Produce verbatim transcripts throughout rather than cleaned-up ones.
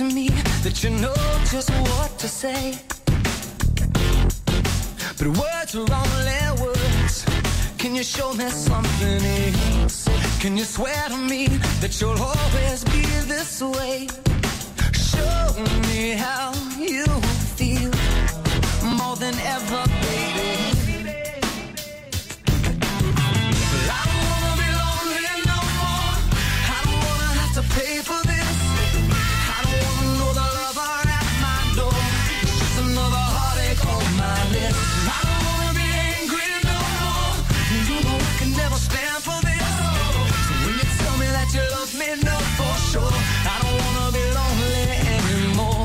to me that you know just what to say. But words are only words. Can you show me something else? Can you swear to me that you'll always be this way? Show me how you feel more than ever, baby. Well, I don't wanna be lonely no more. I don't wanna have to pay for this. I don't wanna know the lover at my door. It's just another heartache on my list. I don't wanna be angry no more. You know I can never stand for this. So when you tell me that you love me, no, for sure. I don't wanna be lonely anymore.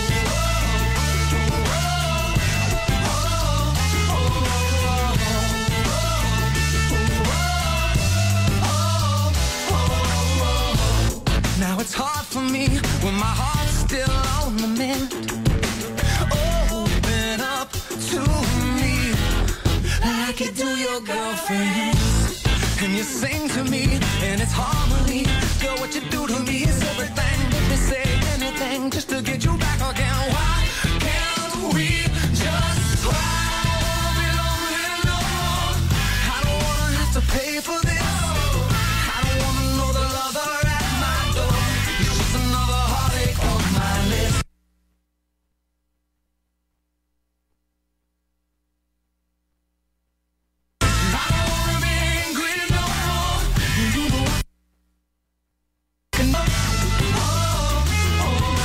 Now it's hard for me when my heart's still on the mend. Open up to me like you do your girlfriends. And you sing to me and it's harmony. Girl, what you do to me is everything. Let me say anything just to get you back again. Why can't we just try? I don't wanna be lonely no more. I don't wanna have to pay for this. I don't wanna know the lover at my door. It's just another heartache on my list. I don't wanna be angry no more. You know I can. Oh, oh, oh,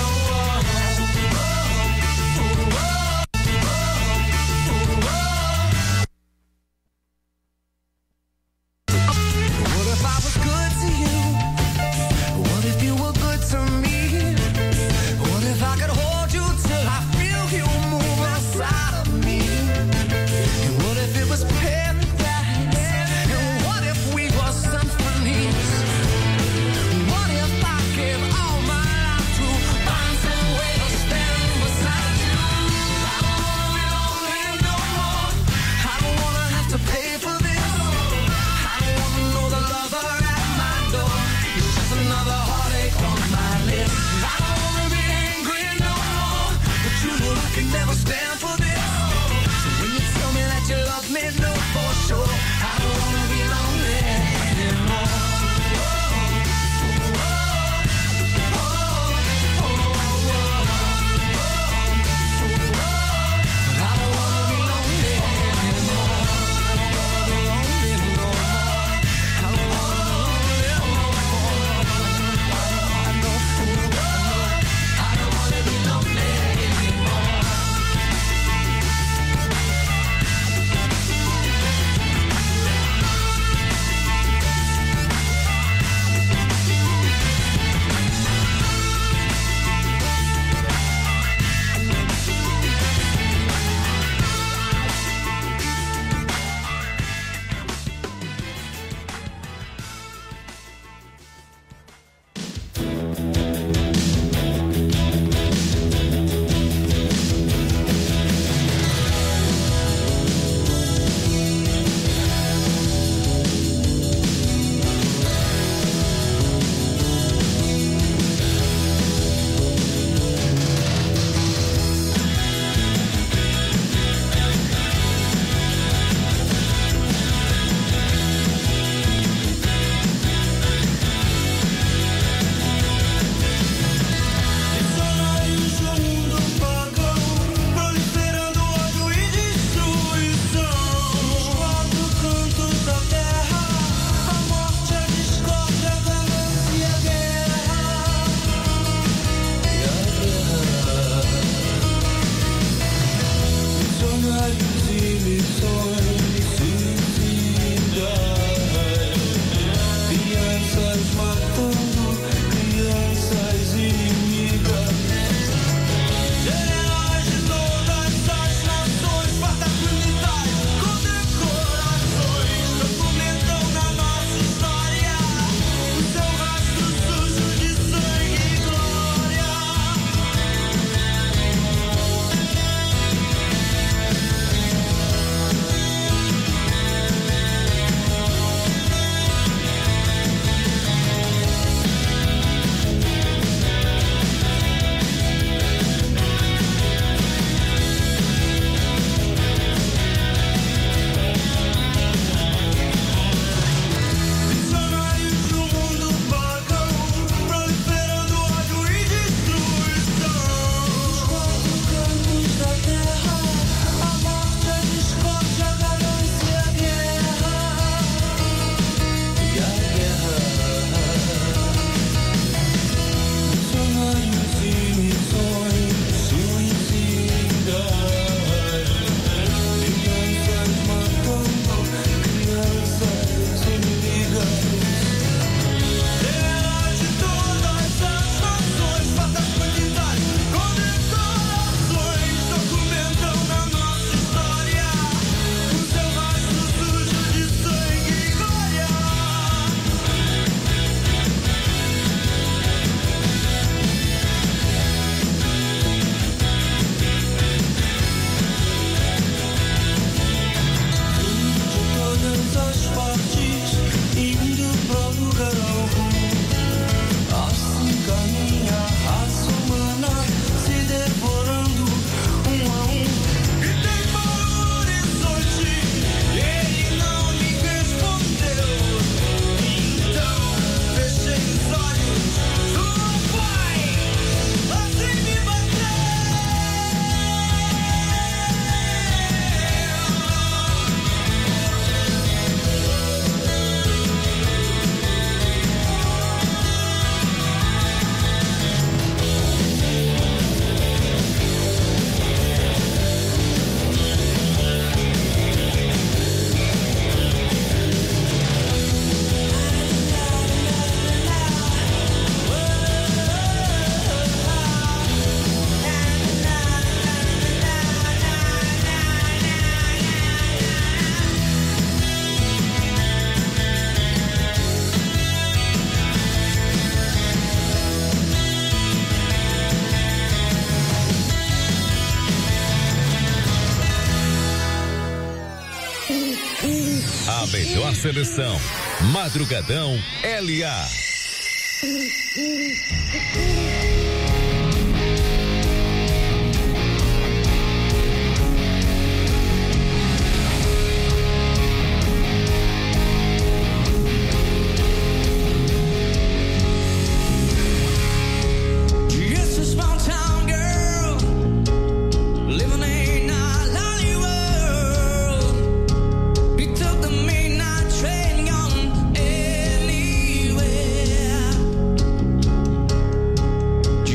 what if I was good to you? What if you were good to me? What if I could hold you till I feel you move inside of me? And what if it was paradise? And what if we were symphonies? What if I gave all my life to find some way to stand beside you? I don't wanna be lonely no more. I don't wanna have to pay for this. I don't wanna know the lover at my door. It's just another heartache on my list. I don't wanna be angry no more, but you know I can never stand for this. So when you tell me that you love me, no, for sure. I don't wanna be lonely anymore. I don't wanna be lonely anymore. I don't wanna be lonely no more. I don't wanna be lonely no more. I know, I know, I don't wanna be lonely anymore. A melhor seleção. Madrugadão L A. You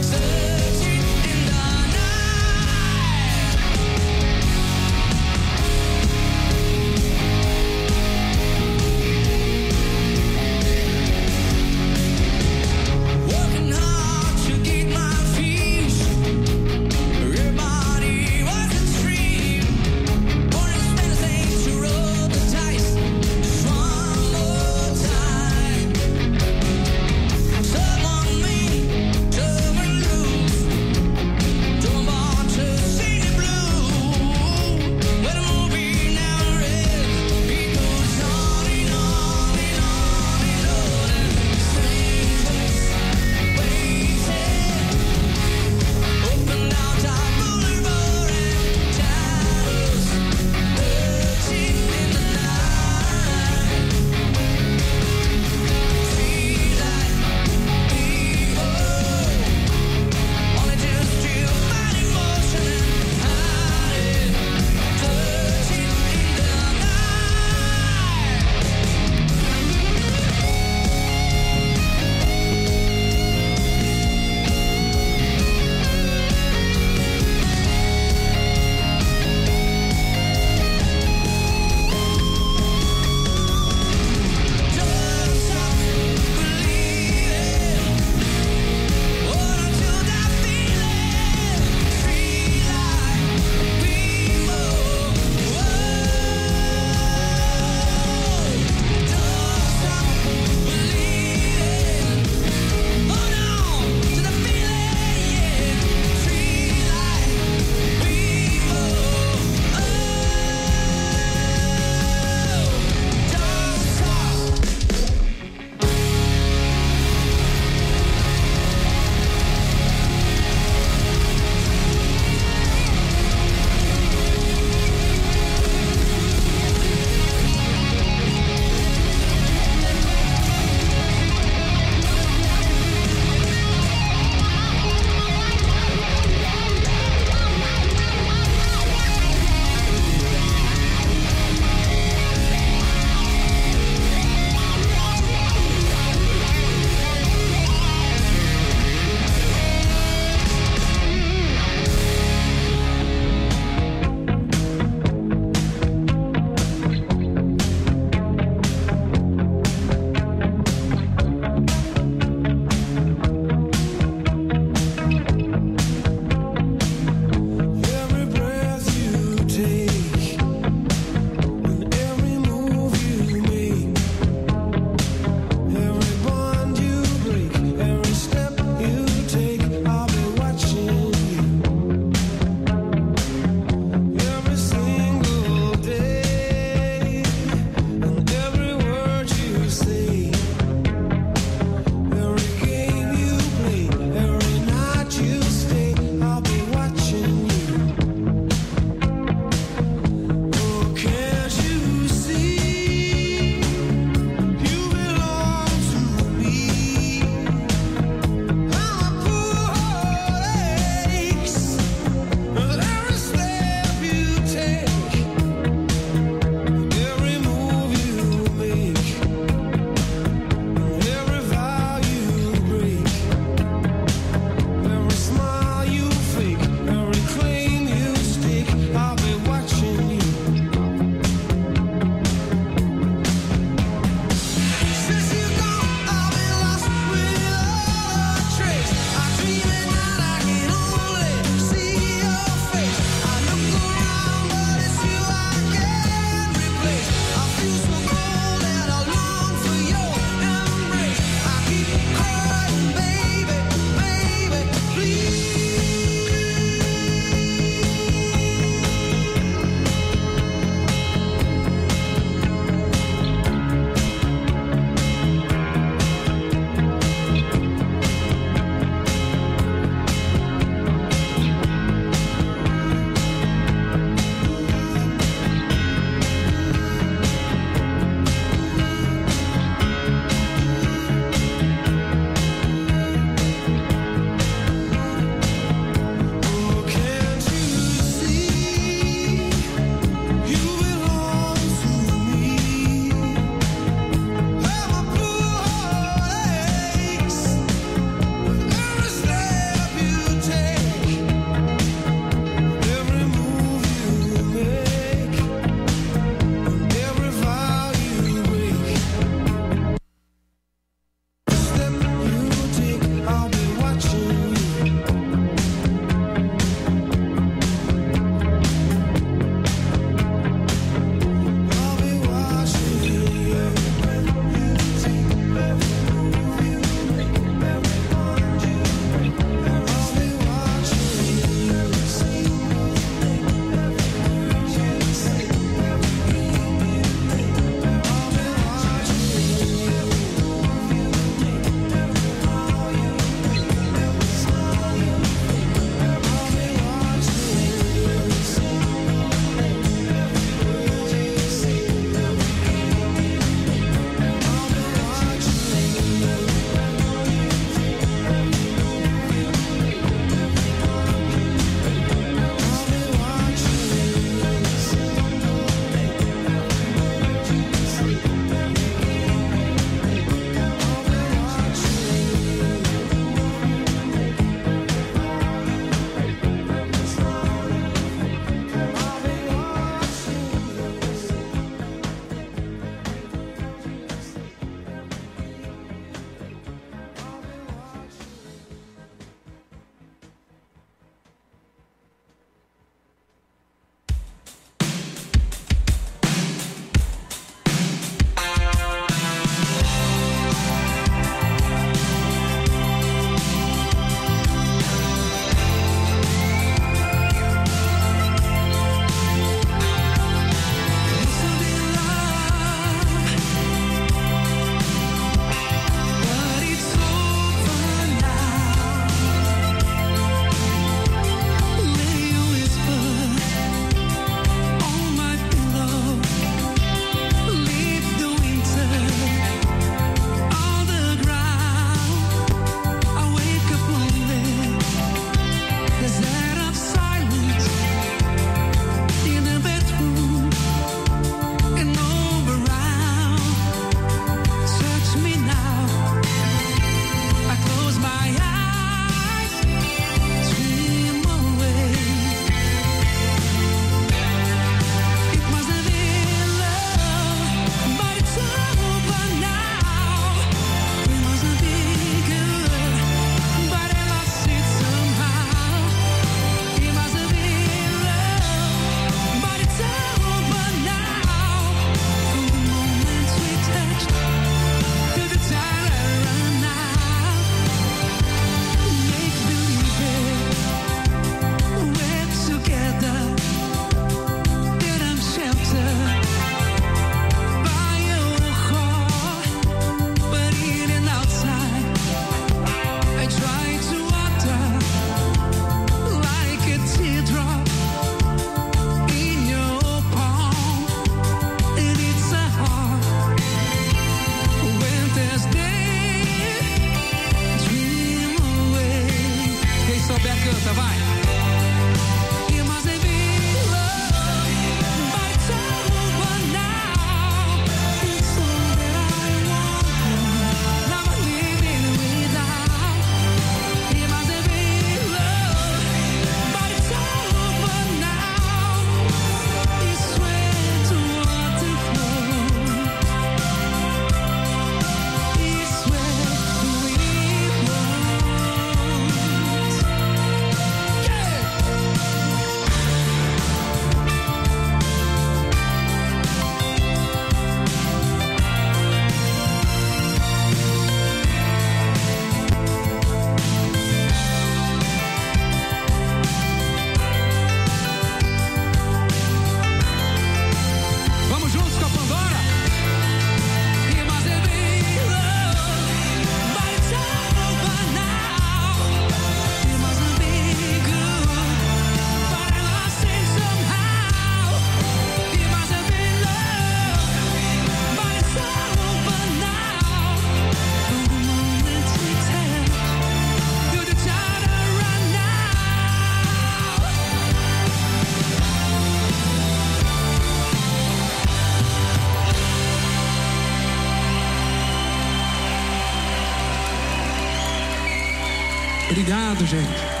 Obrigado, gente.